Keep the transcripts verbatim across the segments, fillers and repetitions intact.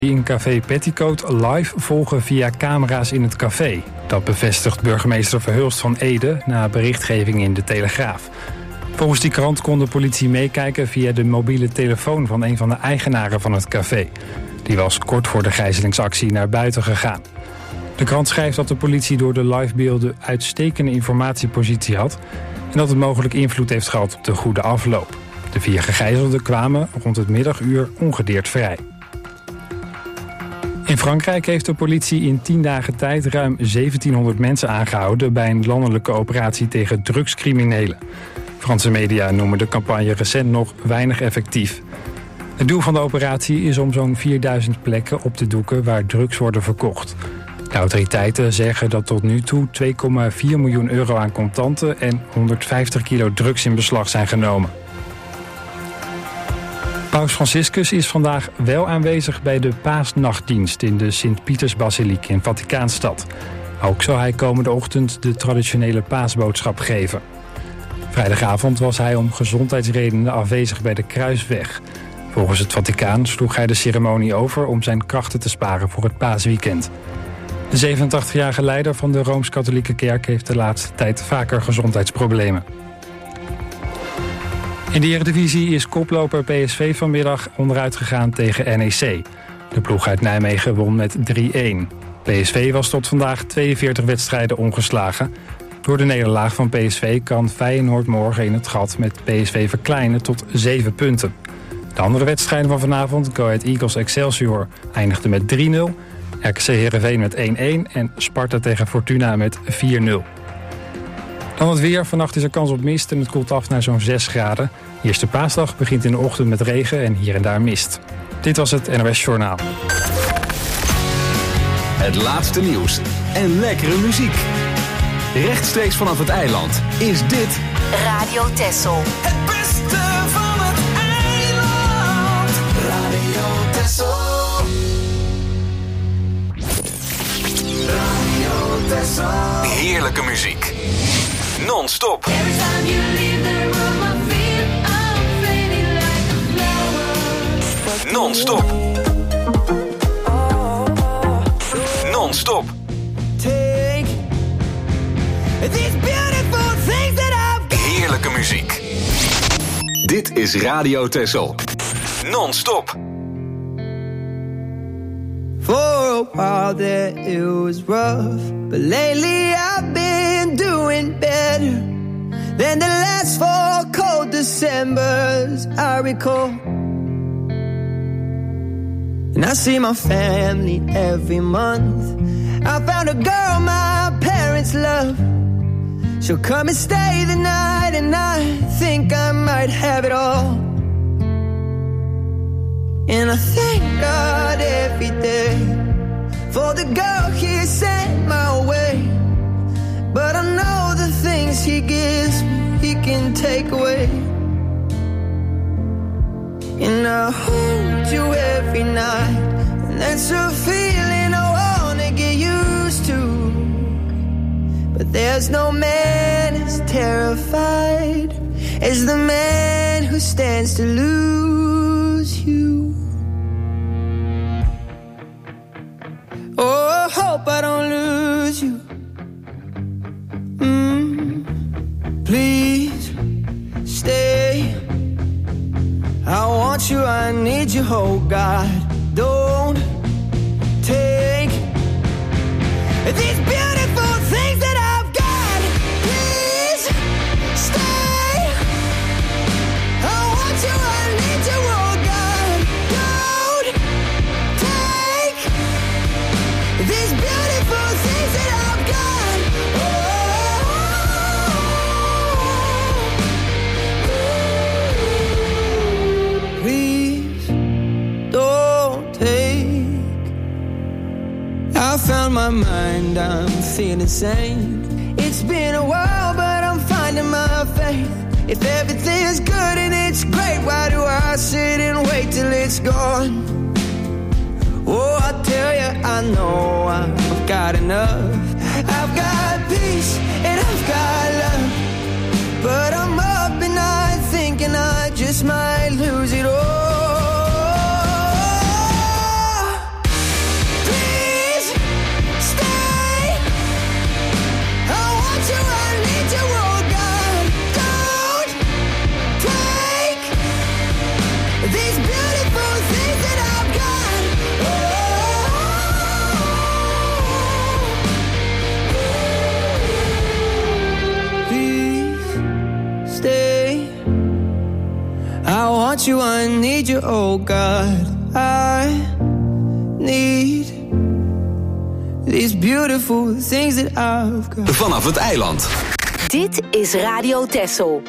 die in café Petticoat live volgen via camera's in het café. Dat bevestigt burgemeester Verhulst van Ede na berichtgeving in De Telegraaf. Volgens die krant kon de politie meekijken via de mobiele telefoon van een van de eigenaren van het café. Die was kort voor de gijzelingsactie naar buiten gegaan. De krant schrijft dat de politie door de livebeelden uitstekende informatiepositie had en dat het mogelijk invloed heeft gehad op de goede afloop. De vier gegijzelden kwamen rond het middaguur ongedeerd vrij. In Frankrijk heeft de politie in tien dagen tijd ruim zeventienhonderd mensen aangehouden bij een landelijke operatie tegen drugscriminelen. Franse media noemen de campagne recent nog weinig effectief. Het doel van de operatie is om zo'n vierduizend plekken op te doeken waar drugs worden verkocht. De autoriteiten zeggen dat tot nu toe twee komma vier miljoen euro aan contanten en honderdvijftig kilo drugs in beslag zijn genomen. Paus Franciscus is vandaag wel aanwezig bij de paasnachtdienst in de Sint-Pietersbasiliek in Vaticaanstad. Ook zal hij komende ochtend de traditionele paasboodschap geven. Vrijdagavond was hij om gezondheidsredenen afwezig bij de Kruisweg. Volgens het Vaticaan sloeg hij de ceremonie over om zijn krachten te sparen voor het paasweekend. De zevenentachtigjarige leider van de Rooms-Katholieke Kerk heeft de laatste tijd vaker gezondheidsproblemen. In de Eredivisie is koploper P S V vanmiddag onderuit gegaan tegen N E C. De ploeg uit Nijmegen won met drie-een. P S V was tot vandaag tweeënveertig wedstrijden ongeslagen. Door de nederlaag van P S V kan Feyenoord morgen in het gat met P S V verkleinen tot zeven punten. De andere wedstrijden van vanavond, Go Ahead Eagles Excelsior, eindigden met drie nul. R K C Heerenveen met één-één en Sparta tegen Fortuna met vier nul. Dan het weer. Vannacht is er kans op mist en het koelt af naar zo'n zes graden. Eerste paasdag begint in de ochtend met regen en hier en daar mist. Dit was het N O S Journaal. Het laatste nieuws en lekkere muziek. Rechtstreeks vanaf het eiland is dit Radio Texel. Het beste van het eiland. Radio Texel. Radio Texel. heerlijke muziek. Non-stop. Non-stop. Non-stop. Heerlijke muziek. Dit is Radio Texel. Non-stop. For a while there it was rough, but lately I've been doing better than the last four cold Decembers I recall. And I see my family every month. I found a girl my parents love. She'll come and stay the night, and I think I might have it all. And I thank God every day for the girl He sent my way. But I know the things He gives me, He can take away. And I hold you every night, and that's a feeling I wanna get used to. But there's no man as terrified as the man who stands to lose you. Oh, I hope I don't lose you. Mm, please stay. I want you, I need you, oh God. Don't take these beautiful things that I've got. Please stay. I want you, I need you, oh God. Don't take these beautiful things that I've got. Oh, please don't take. I found my mind, I'm feeling sane. It's been a while, but I'm finding my faith. If everything's good and it's great, why do I sit and wait till it's gone? Oh, I tell you, I know I've got enough. I've got peace and I've got love. But I'm up and I thinking I just might lose it all. want you, I need you, oh God. I need these beautiful things that I've got. Vanaf het eiland. Dit is Radio Texel.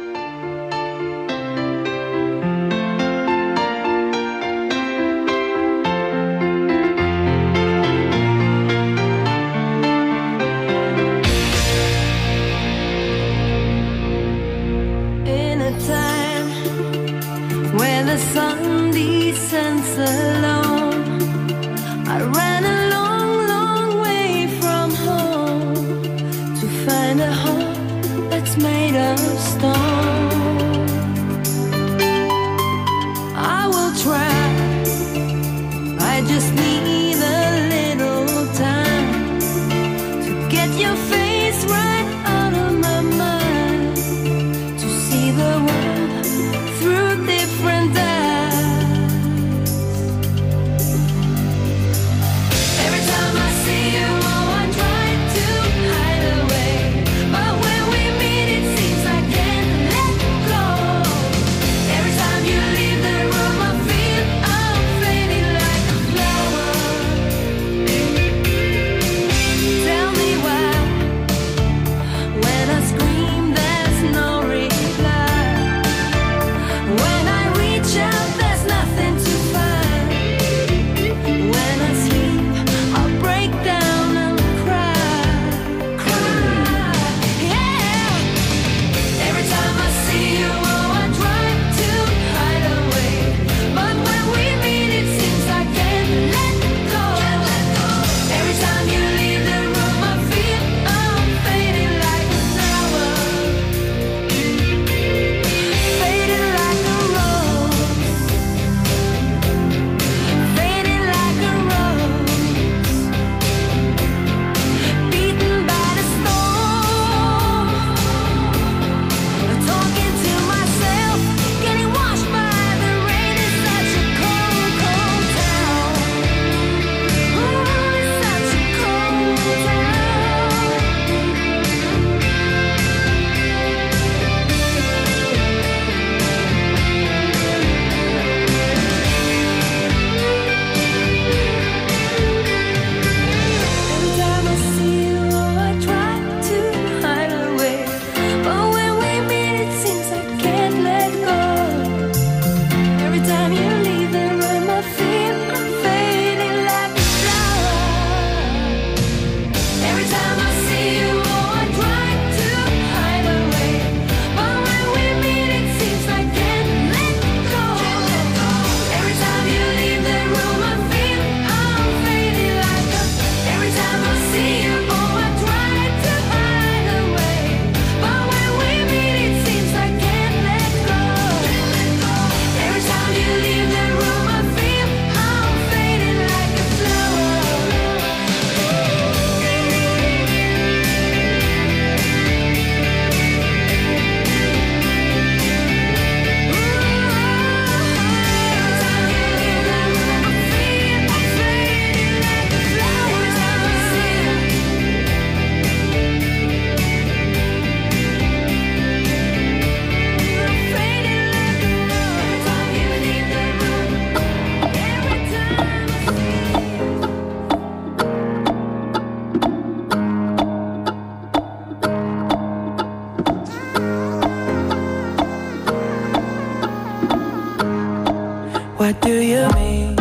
What do you mean?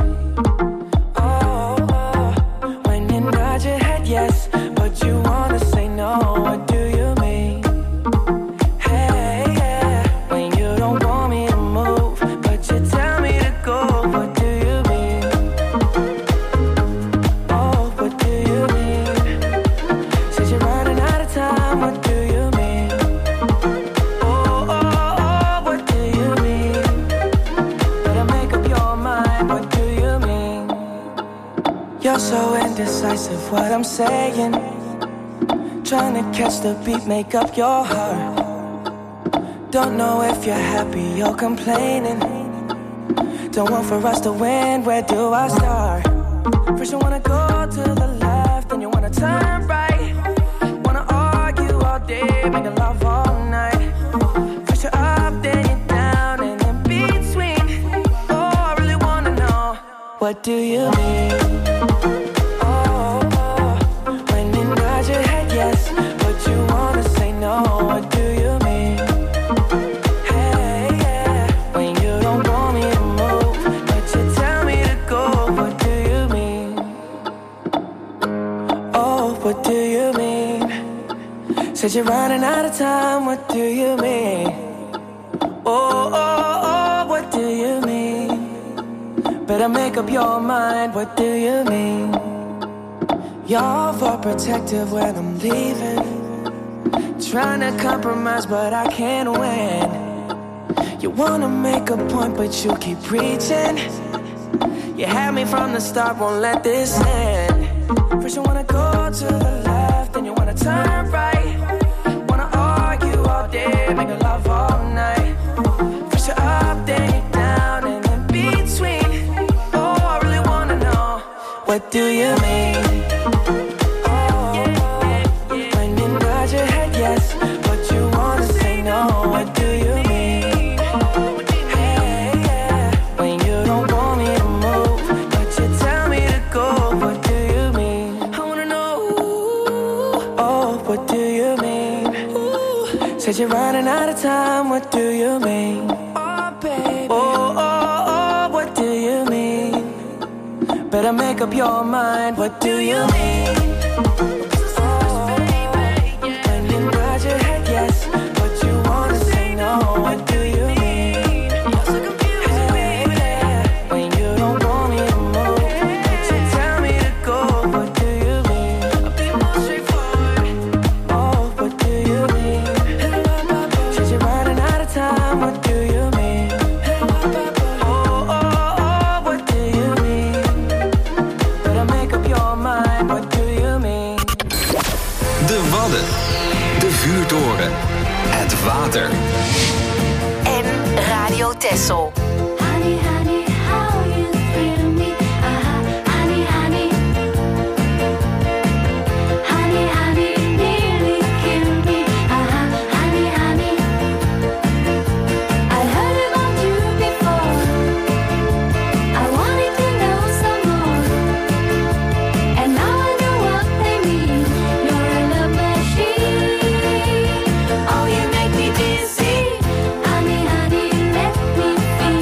Oh, oh, when you nod your head yes, but you wanna say no. What do you mean? Hey, yeah, when you don't want me to move, but you tell me to go. What do you mean? Oh, what do you mean? Since you're running out of time, what do you mean? Oh, oh, oh, what do you mean? Better make up your mind, what do you mean? You're so indecisive, what I'm saying. Trying to catch the beat, make up your heart. Don't know if you're happy or complaining. Don't want for us to win, where do I start? First you wanna go to the left, then you wanna turn right. Wanna argue all day, making love all night. First you're up, then you're down, and in between what do you mean? Oh, oh, when you nod your head yes, but you wanna say no, what do you mean? Hey, yeah, when you don't want me to move, but you tell me to go, what do you mean? Oh, what do you mean? Said you're running out of time, what do you mean? Oh, oh, oh, what do you mean? Better make up your mind, what do you mean? You're for protective when I'm leaving, trying to compromise but I can't win. You wanna make a point but you keep preaching. You had me from the start, won't let this end. First you wanna go to the left, then you wanna turn right. Wanna argue all day, make love all night. First you're up, then you're down, and in between. Oh, I really wanna know, what do you mean? Oh, when you nod your head yes, but you wanna say no, what do you mean? Hey, yeah, when you don't want me to move, but you tell me to go, what do you mean? I wanna know, oh, what do you mean? Said you're running out of time, what do you mean? Oh, baby. Oh, oh, oh, what do you mean? Better make up your mind, what do you mean? Oh, when you nod your head yes, but you wanna say no, what do you mean? Hey, yeah, when you don't want me to move, but you tell me to go, what do you mean? I'll be more straightforward. Oh, what do you mean? Said you're running out of time, what do you mean? Oh, oh, oh, what do you mean? Better make up your mind, what do you mean? De Wadden. De vuurtoren. Het water. En Radio Texel. Honey, honey, how you thrill me? Uh-huh, honey, honey. Honey, honey, nearly kill me. Uh-huh, honey, honey. I heard about you before. I wanted to know some more. And now I know what they mean. You're a love machine. Oh, you make me dizzy. Honey, honey, let me feel.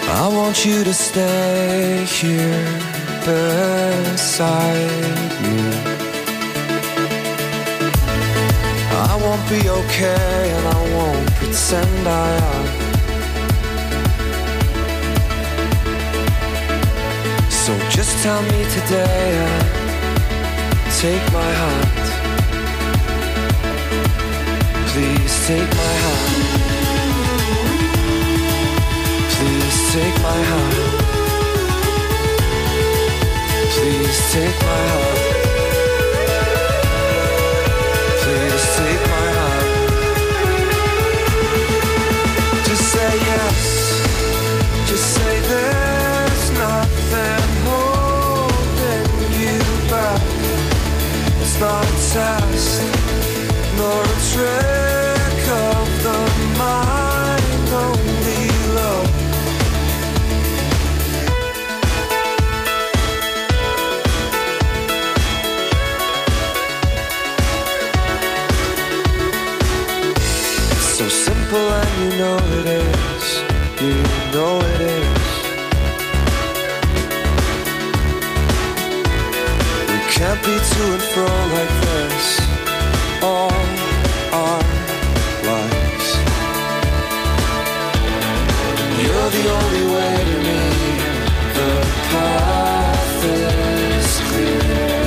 I want you to stay here beside me. I won't be okay and I won't pretend I am. So just tell me today and take my hand. Please take my hand. Please take my hand. Please take my hand. Please take my hand. Just say yes. Just say there's nothing holding you back. It's not a test, nor a trick of the mind, only love. So simple and you know it is, you know it is. We can't be to and fro like this all our lives. You're the only way to me, the path is clear.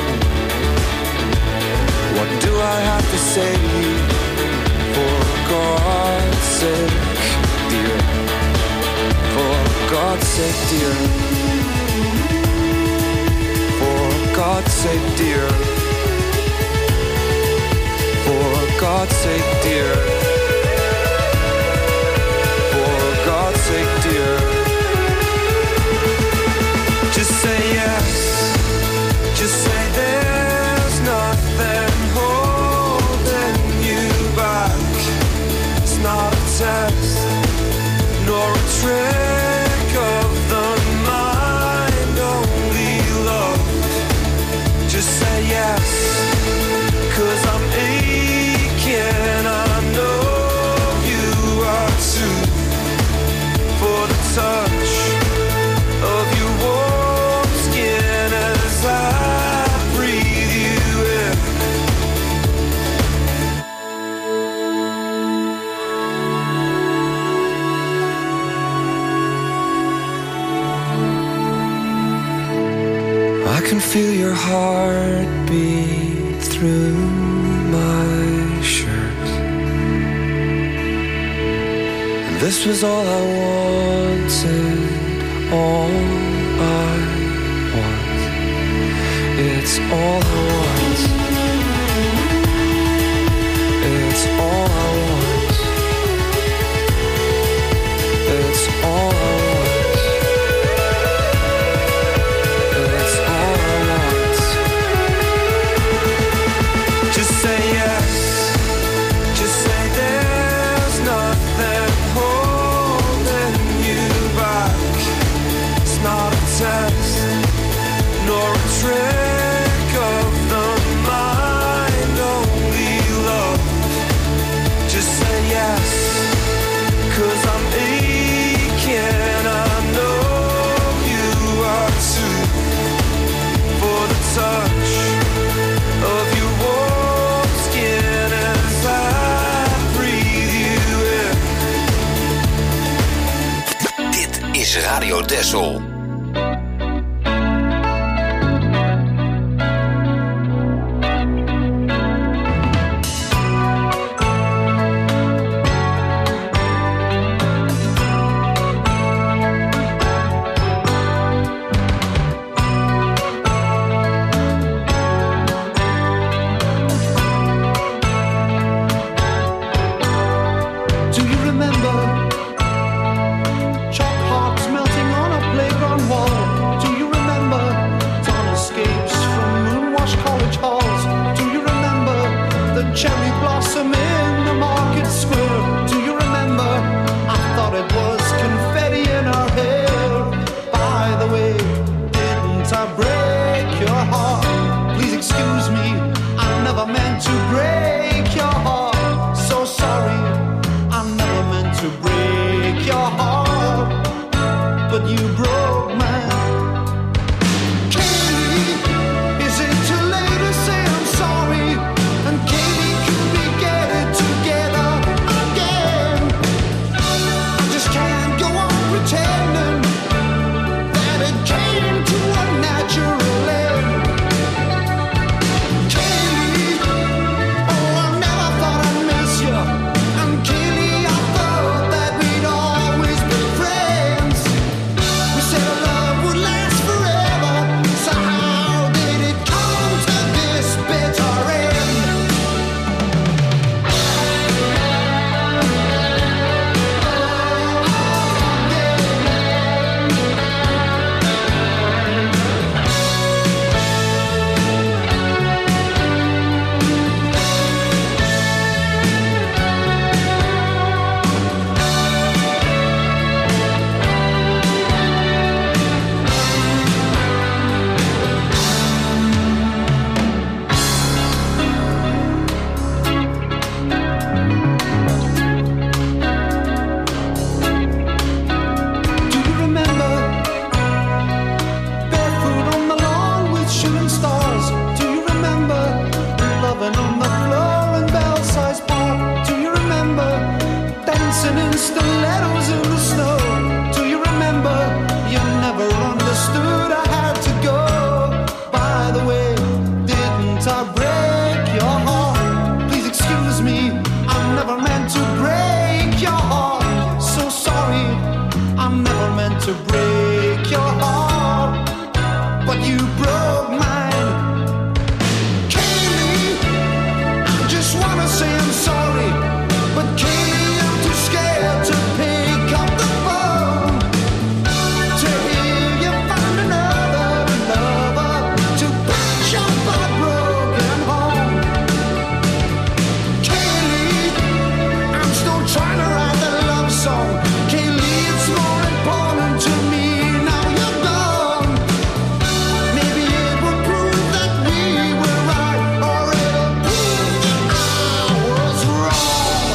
What do I have to say to you? For God's sake, dear. For God's sake, dear. For God's sake, dear. For God's sake, dear. For God's sake, dear. Just say yes. Just say there's nothing holding you back. It's not a test, nor a trick of the mind, only love. Just say yes, 'cause I'm aching, I know you are too. For the touch of your warm skin as I breathe you in. I can feel your heartbeat through my shirt. And this was all I wanted, all I want. It's all I want. It's all I want. It's all I want. It's all I want. Just say yes. Just say there's nothing holding you back. It's not a test, nor a trick of the mind, only love. Just say yes, 'cause I'm aching, I know you are too. For the touch of your warm skin as I breathe you in. Dit is Radio Texel. Do you remember chalk hearts melting on a playground? dancing in stilettos in the snow. Do you remember? You never understood. I had to go. By the way, didn't I break your heart? Please excuse me, I never meant to break your heart. So sorry, I never meant to break your heart, but you broke mine. Kaylee, I just wanna say I'm sorry, but Kaylee, I'm too scared to pick up the phone to hear you find another lover to patch up our broken home. Kaylee, I'm still trying to write that love song. Kaylee, it's more important to me now you're gone. Maybe it will prove that we were right, or it'll prove that I was wrong.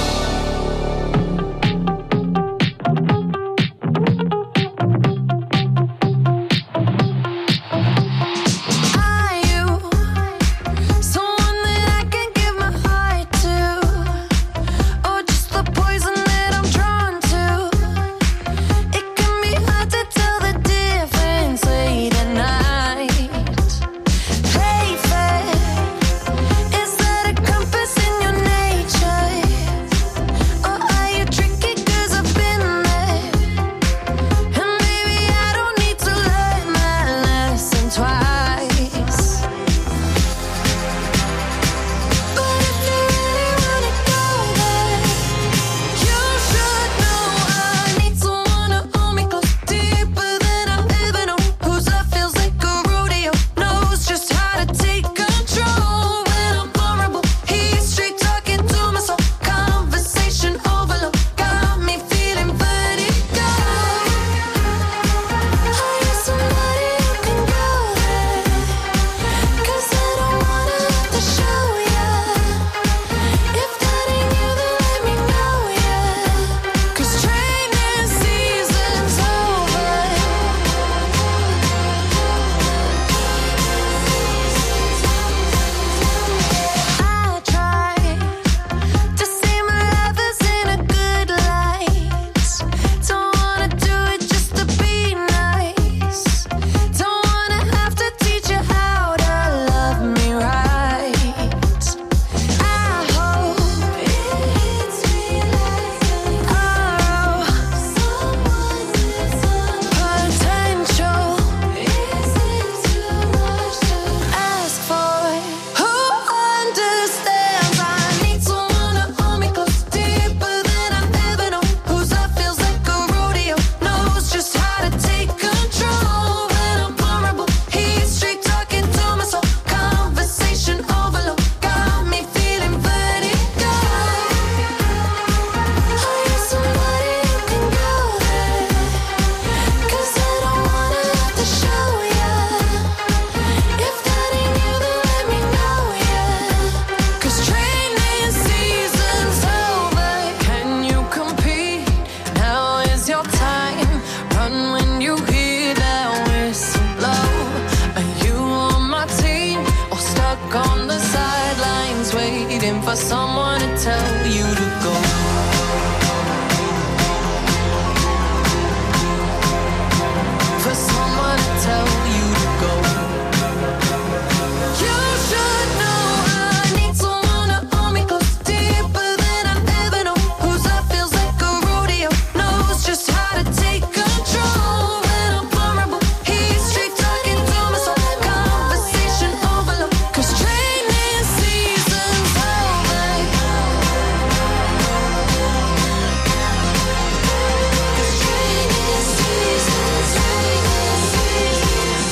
Are you someone that I can give my heart to, or just the poison that I'm drawn to? It can be hard to tell the difference late at night. Play fair, is that a compass in your nature, or are you tricky 'cause I've been there? And maybe I don't need to learn that lesson twice. But if you really wanna go there, you should know I need someone to hold me close, deeper than I've ever known. Whose love feels like a rodeo, knows just how to take control when I'm vulnerable. He's straight talking to my soul, conversation overload, got me feeling vertigo. Are you somebody who can go there? 'Cause I don't wanna have to show ya. If that ain't you, then let me know ya. 'Cause training season's over. I try to see my lovers in a good light. Don't wanna do it just to be nice. Don't wanna have to teach you how to love me right. I hope it hits me like oh, someone with some potential. Is it too much to ask for? Who understands? I need someone to hold me close, deeper than I've ever known. Whose love feels like a rodeo, knows just how to take control when I'm vulnerable. He's straight talking to my soul, conversation overload, got me feeling vertigo. Are you somebody who can go there? 'Cause I don't wanna have to show ya. If that ain't you, then let me know ya. 'Cause training season's over. Can you compete? Now is your time. Run when you hear that whistle blow. Are you on my team or stuck on the sidelines waiting for someone to tell you to go? For someone to tell you to go. You should know I need someone to hold me close, deeper than I've ever known. Whose love feels like a rodeo, knows just how to take control when I'm vulnerable. He's straight talking to my soul, conversation overload. 'Cause training season's over. 'Cause training season's, training season's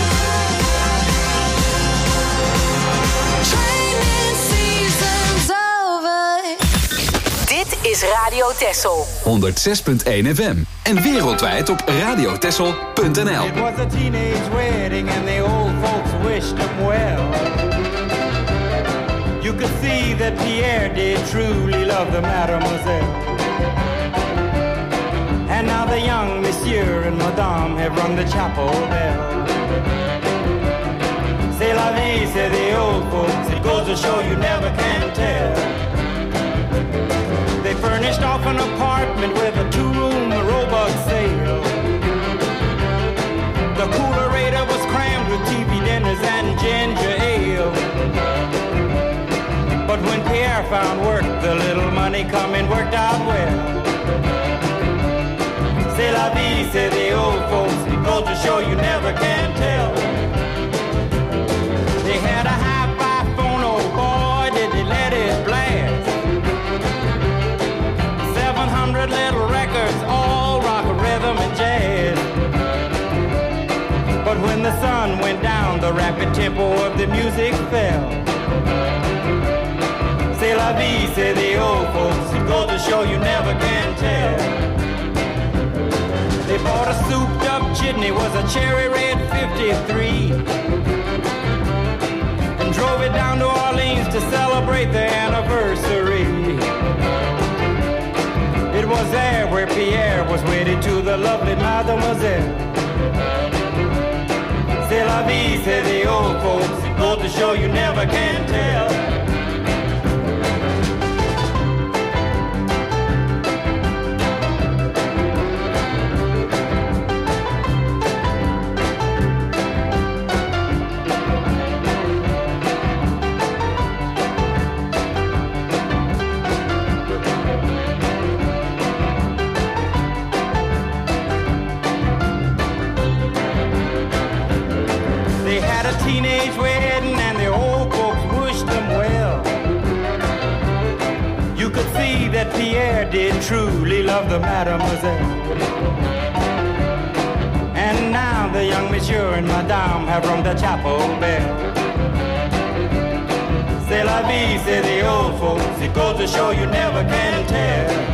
over. Training season's over. Dit is Radio Texel. honderdzes punt één F M. En wereldwijd op radiotexel punt n l. It was a teenage wedding and the old folks wished him well. You could see that Pierre did truly love the mademoiselle. And now the young monsieur and madame have rung the chapel bell. C'est la vie, say the old folks. It goes to show you never can tell. They furnished off off an apartment with a two-room robot sale. The coolerator was crammed with T V dinners and ginger ale. But when Pierre found work, the little money coming worked out well. C'est la vie, say the old folks. The culture show you never can tell. They had a hi-fi phone, oh boy, did they let it blast. Seven hundred little records, all rock, rhythm, and jazz. But when the sun went down, the rapid tempo of the music fell. C'est la vie, say the old folks. The culture show you never can tell. They bought a souped up chitney, was a cherry red fifty-three, and drove it down to Orleans to celebrate their anniversary. It was there where Pierre was wedded to the lovely mademoiselle. C'est la vie, say the old folks. It goes to show you never can tell. Teenage wedding and the old folks wished them well. You could see that Pierre did truly love the mademoiselle. And now the young monsieur and madame have rung the chapel bell. C'est la vie, say the old folks. It goes to show you never can tell.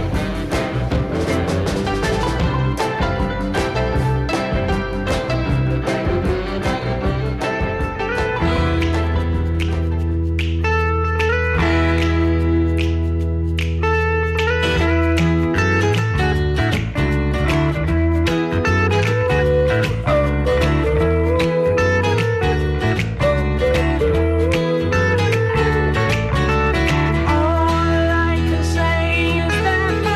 All I can say is that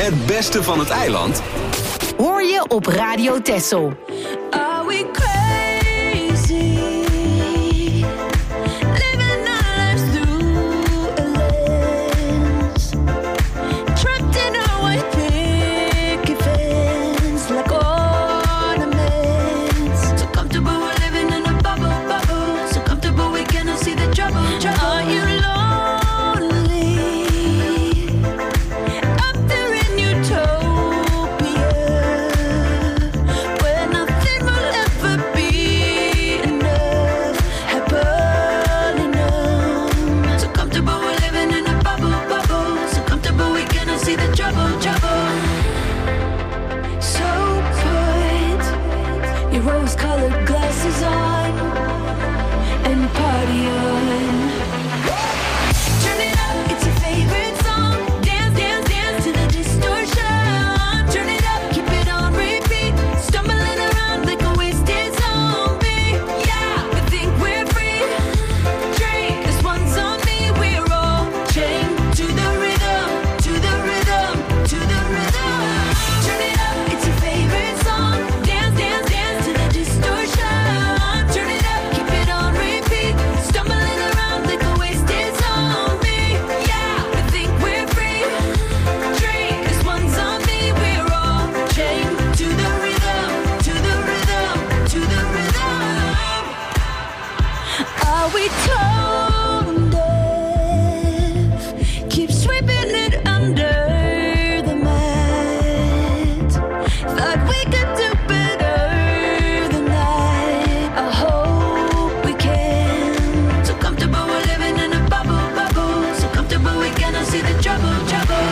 Het beste van het eiland Hoor je op Radio Texel. Are we crazy? Living our lives through a lens. Trapped in our white picket fence like ornaments. So comfortable we're living in a bubble, bubble. So comfortable we cannot see the trouble, trouble. Are you lonely? Up there in utopia, where nothing will ever be enough, happily numb. So comfortable we're living in a bubble, bubble. So comfortable we cannot see the trouble, trouble. So put your rose-colored glasses on and party on. Turn it up, it's your favorite song. Dance, dance, dance to the distortion. Turn it up, keep it on repeat. Stumbling around like a wasted zombie. Yeah, we think we're free. Drink, this one's on me. We're all chained to the rhythm, to the rhythm, to the rhythm. Turn it up, it's your favorite song. Dance, dance, dance to the distortion. Turn it up, keep it on repeat. Stumbling around like a wasted zombie. Yeah, we think we're free. Drink, this one's on me. We're all chained to the rhythm, to the rhythm, to the rhythm. Are we tone deaf? Keep sweeping it under the mat. Thought we could do better than that. I hope we can. So comfortable we're living in a bubble, bubble. So comfortable we cannot see the trouble, trouble.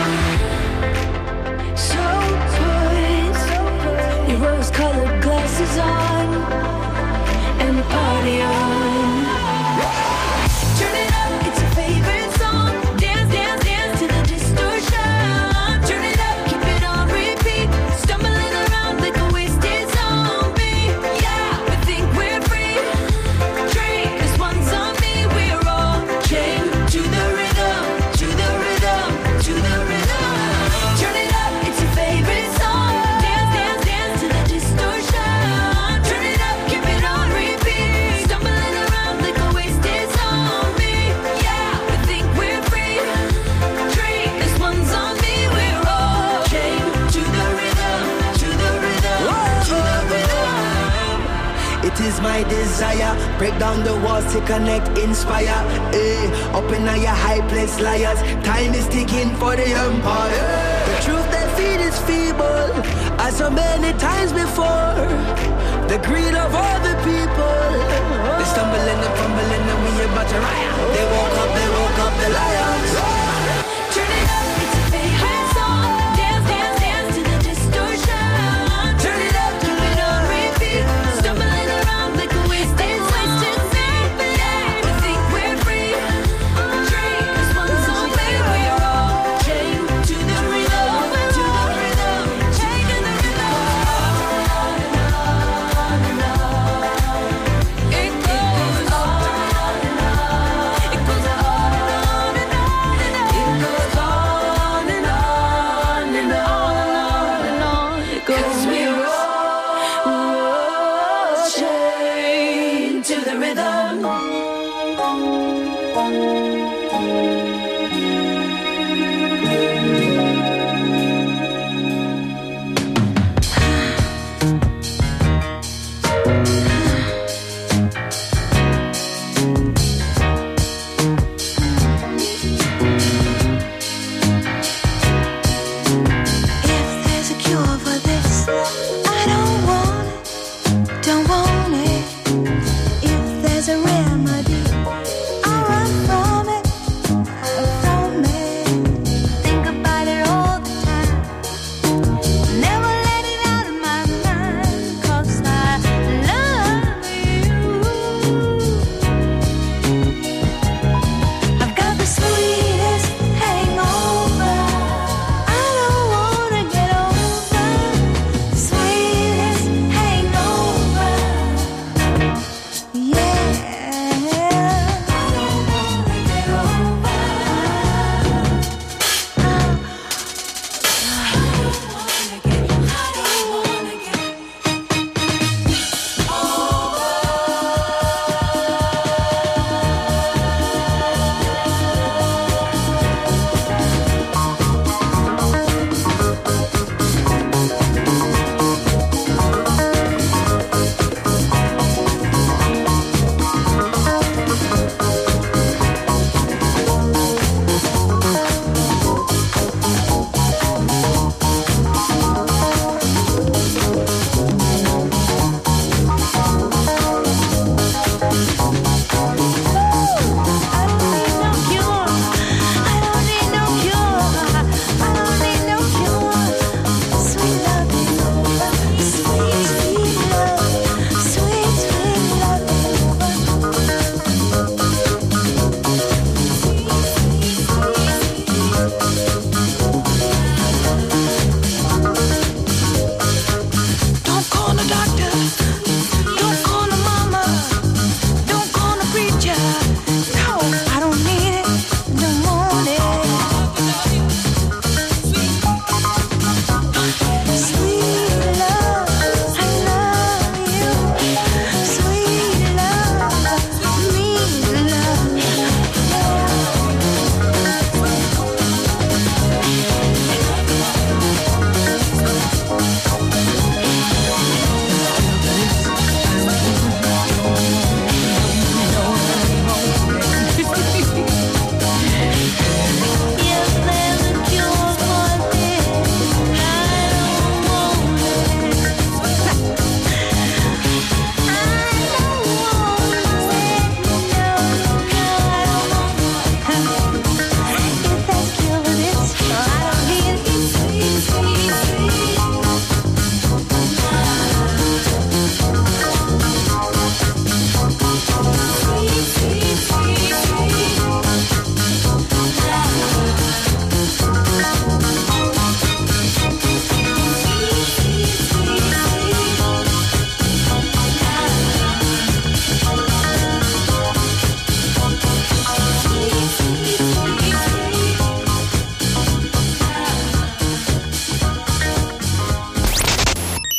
So put your rose-colored glasses on and party on. Turn it up, it's your favorite song. Dance, dance, dance to the distortion. Turn it up, keep it on repeat. Stumbling around like a wasted zombie. Yeah, we think we're free. Drink, this one's on me. We're all chained to the rhythm, to the rhythm, to the rhythm. Turn it up, it's your favorite song. Dance, dance, dance to the distortion. Turn it up, keep it on repeat. Stumbling around like a wasted zombie. Yeah, we think we're free. Drink, this one's on me. We're all chained to the rhythm, to the rhythm, to the rhythm. It is my desire, break down the walls to connect, inspire. Eh, up in your high place, liars. Time is ticking for the empire. The truth they feed is feeble, as so many times before. The greed of all the people. They stumble and they fumble and then we about to riot. They woke up, they woke up the lions. Turn it up, it's your favorite song. Dance, dance, dance to the distortion. Turn it up, keep it on repeat. Stumbling around like a wasted zombie. Yeah, we think we're free. Drink, this one's on me. We're all chained to the rhythm, to the rhythm, chained to the rhythm. It goes on and on. It goes on and on.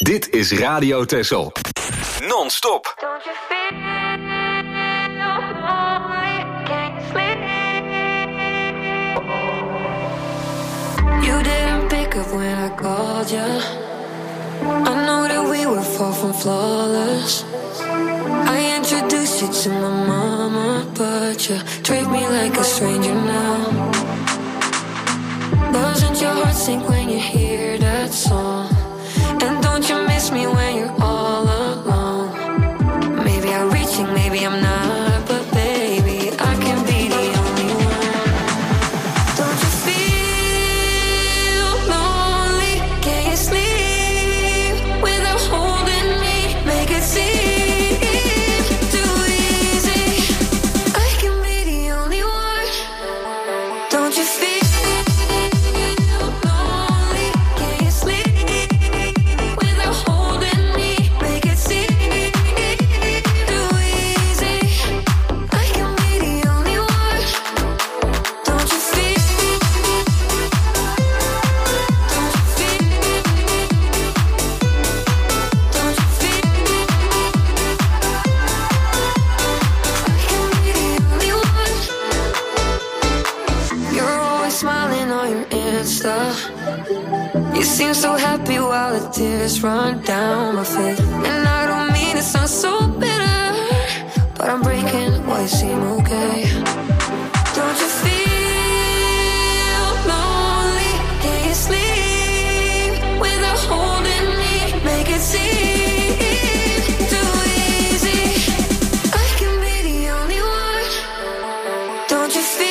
Dit is Radio Texel. Non-stop. Don't you feel lonely? Can't you sleep? You didn't pick up when I called you. I know that we were far from flawless. I introduced you to my mama, but you treat me like a stranger now. Doesn't your heart sink when you hear that song? And don't you miss me when you're all alone? Maybe I'm reaching, maybe I'm not, but baby, I can be the only one. Don't you feel lonely? Can't you sleep without holding me? Make it seem too easy. I can be the only one. Don't you feel you seem so happy while the tears run down my face. And I don't mean it sounds so bitter, but I'm breaking why you seem okay. Don't you feel lonely? Can you sleep without holding me? Make it seem too easy. I can be the only one. Don't you feel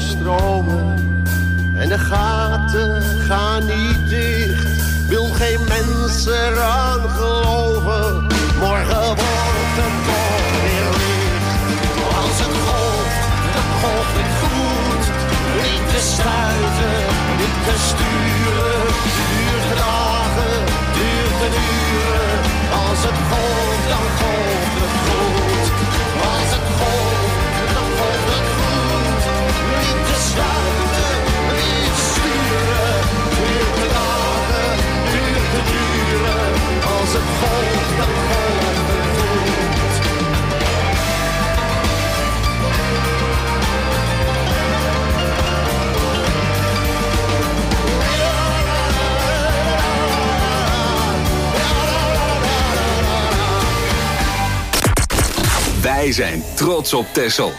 stromen en de gaten gaan niet dicht. Wil geen mens eraan geloven, morgen wordt het toch weer licht. Als het golft, dan golft het goed. Niet te stuiten, niet te sturen. Duurt de dagen, duurt de uren. Als het golft, dan golft het goed. Als het golft, dan golft het goed. Niet te stuiten, niet sturen. Duurt de dagen, duurt de uren. Als het golft, dan golft het goed. Wij zijn trots op Texel.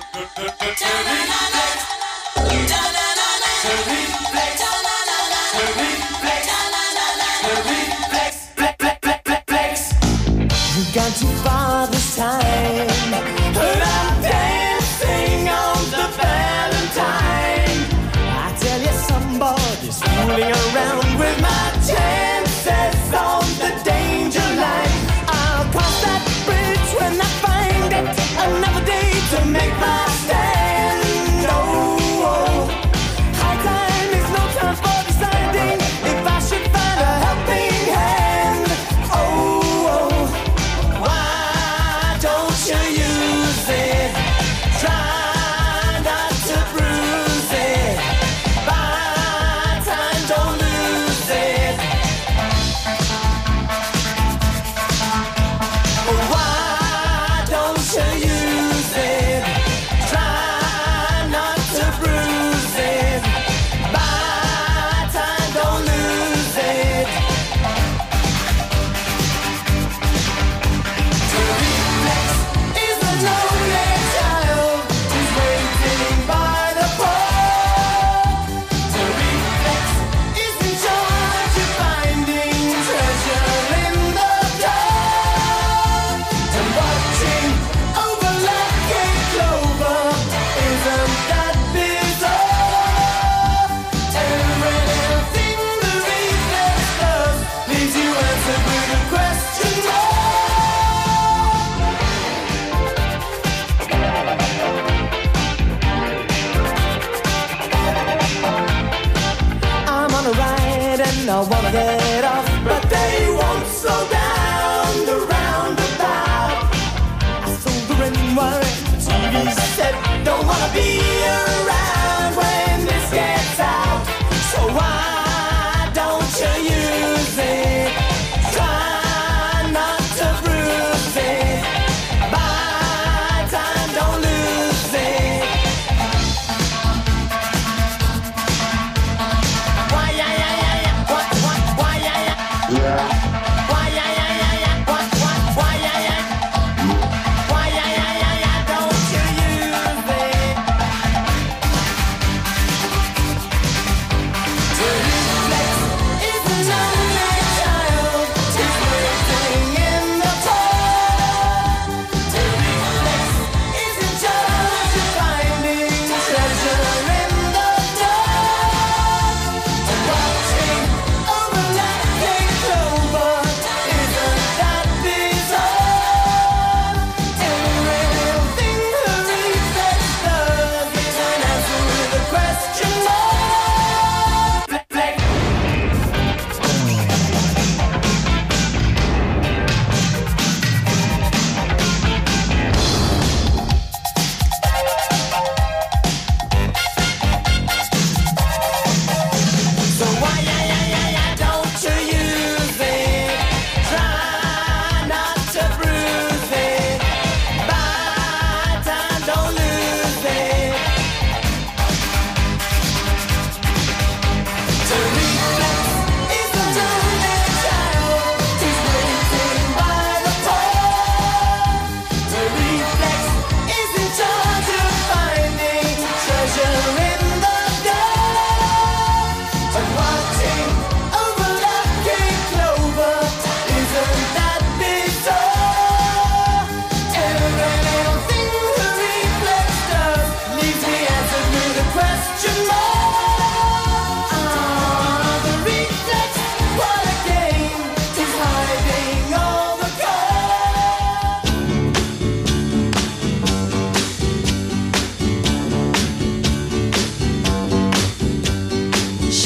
We've gone too far this time, but I'm dancing on the Valentine. I tell you, somebody's fooling around with my chances on the danger line. I'll cross that bridge when I find it. Another day to make my stand. Oh, oh. High time is no time for deciding if I should find a helping hand. Oh, oh. Why don't you use it? Try not to bruise it. Buy time, don't lose it. Why don't you use it? Try not to bruise it. Buy time, don't lose it. To reflex is a lonely child who's waiting by the pole. To reflex is in charge of finding treasure in the dark. And watching over like a clover, isn't that bizarre? Everything the reflex does leaves you answered with a question mark. I'm on a ride and I wanna get off, but they won't slow down the roundabout. I sold the ring wire, the T V set, don't wanna be around when this gets out. So why don't you use it? Try not to bruise it. Buy time, don't lose it. Why, yeah, yeah, yeah, yeah. What, what, why, yeah, yeah. Why, yeah, yeah, yeah, yeah. What, what, why, yeah, yeah. Why, yeah, yeah, yeah, yeah. Don't you use it?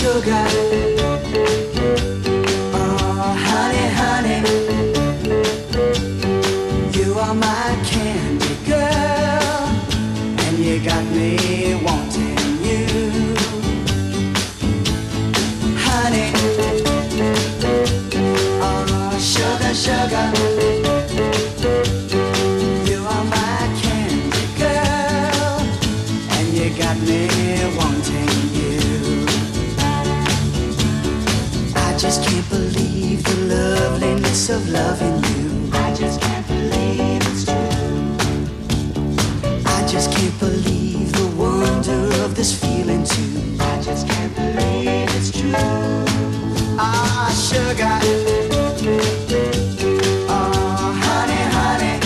sugar. Oh, honey, honey, you are my candy girl, and you got me wanting you. Honey, oh, sugar, sugar, you are my candy girl, and you got me wanting you. I just can't believe the loveliness of loving you. I just can't believe it's true. I just can't believe the wonder of this feeling too. I just can't believe it's true. Ah, sugar. Oh, honey, honey,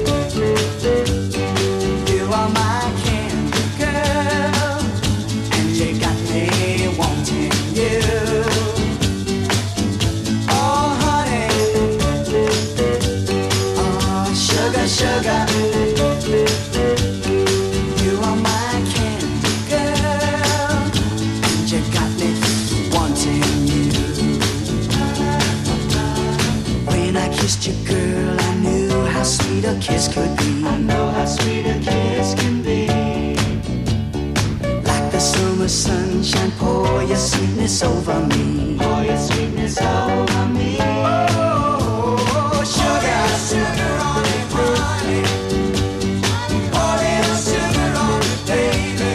you are my candy girl, and you got me wanting you. Oh, honey, oh, sugar, sugar, you are my candy girl, and you got me wanting you. When I kissed you, girl, I knew how sweet a kiss could be. I know how sweet a kiss can be. Like the summer sunshine, pour your sweetness over me. Pour your sweetness over me. Oh, sugar, sugar on it, honey. Pour little sugar on it, baby.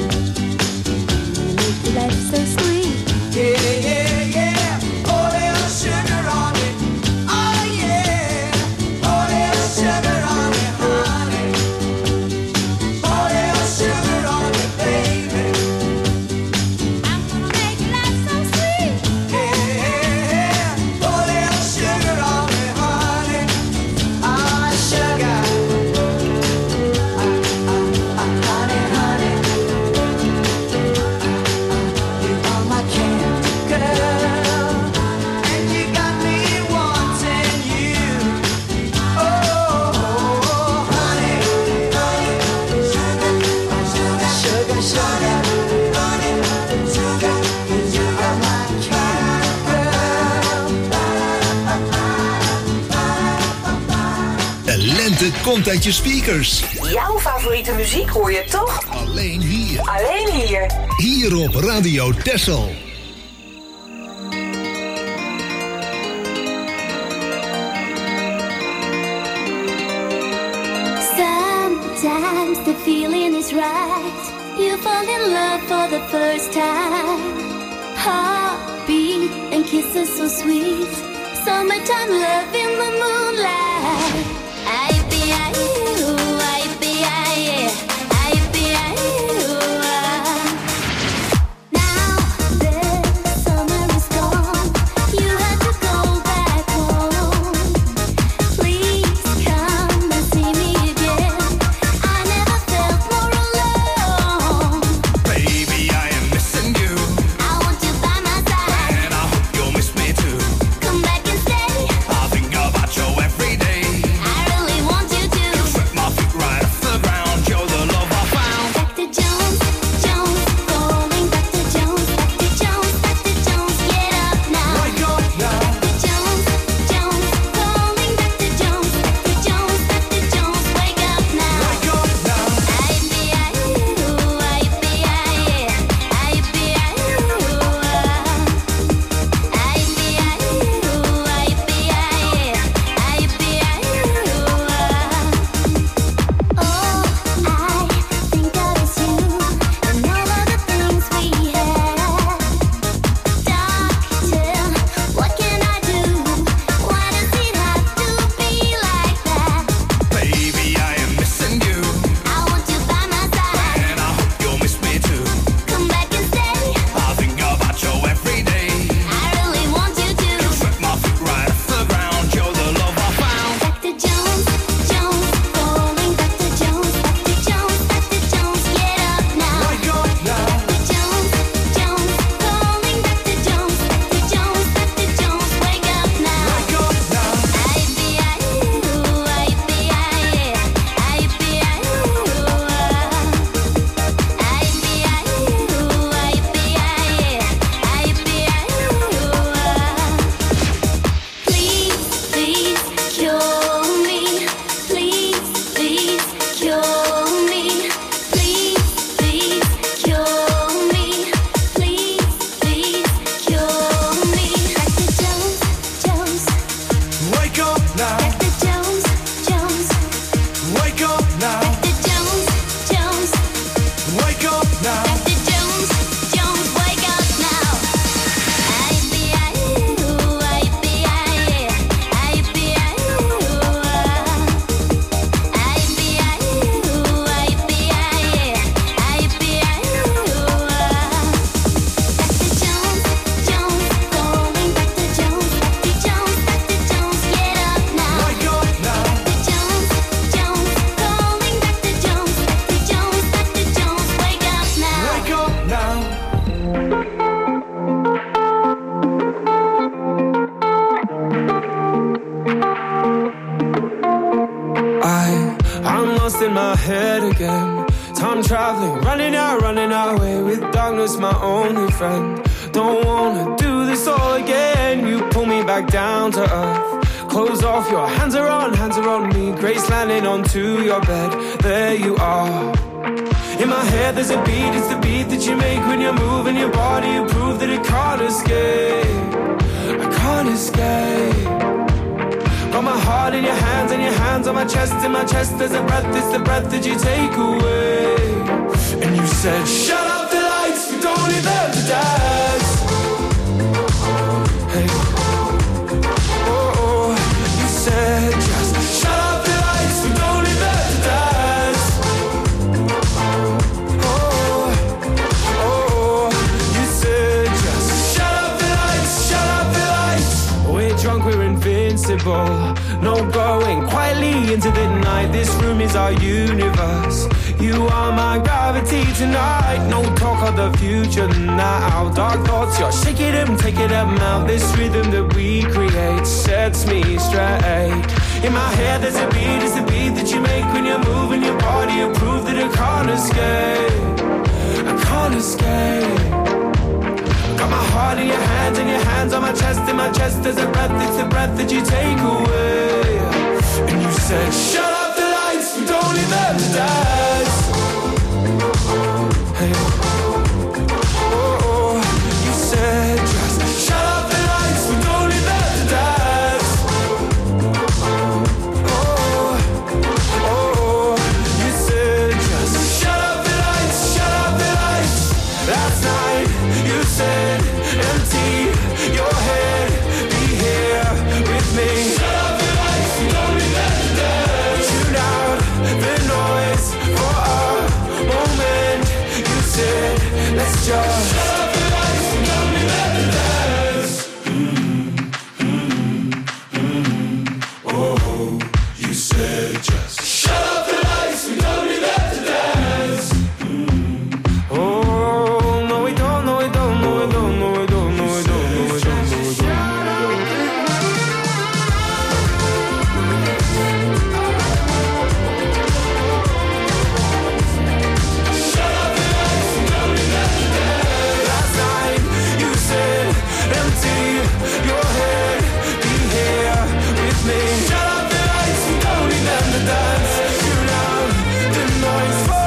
Life's so sweet. Yeah, yeah, yeah. Pour little sugar on it. Oh, yeah. Pour little sugar on it, honey. Pour little sugar on it, baby. I'm gonna make life so sweet. Yeah, pour little sugar on it, honey. Ah, sugar. Ah, ah, ah, honey, honey. You are my candy girl, and you got me wanting you. Oh, honey, honey, sugar, sugar, sugar, honey, sugar, you are my candy girl. De lente komt uit je speakers. Jouw favoriete muziek hoor je toch? Alleen hier. Alleen hier. Hier op Radio Texel. Sometimes the feeling is right. You fall in love for the first time. Heartbeat and kisses so sweet. Summertime love in the moonlight. I be I you, I be I, I be I you. Now the summer is gone. You have to go back home. Please come and see me again. I never felt more alone. Baby, I am missing you, I want you by my side. and I hope you'll miss me too. Come back and stay. I think about you every day. I really want you to. You set bed again. Time traveling, running out, running away with darkness, my only friend. Don't wanna do this all again. You pull me back down to earth. Clothes off, your hands are on, hands are on me. Grace landing onto your bed. There you are. In my head there's a beat, it's the beat that you make when you're moving your body. You prove that it can't escape. I can't escape. Got my heart in your hands and your hands on my chest. In my chest there's a breath, it's the breath that you take away. And you said, shut up the lights, we don't need them to dance. Hey, oh, oh, you said, just shut up the lights, we don't need them to dance. Oh, oh, you said, just shut up the lights, shut up the lights. We're drunk, we're invincible. No going quietly into the night. This room is our universe. You are my gravity tonight. No talk of the future now. Dark thoughts, you're shaking them, taking them out. This rhythm that we create sets me straight. In my head there's a beat, it's the beat that you make when you're moving your body. You prove that I can't escape. I can't escape. Got my heart in your hands and your hands on my chest. In my chest there's a breath, it's the breath that you take away. And you said, shut up the lights, we don't need them to die.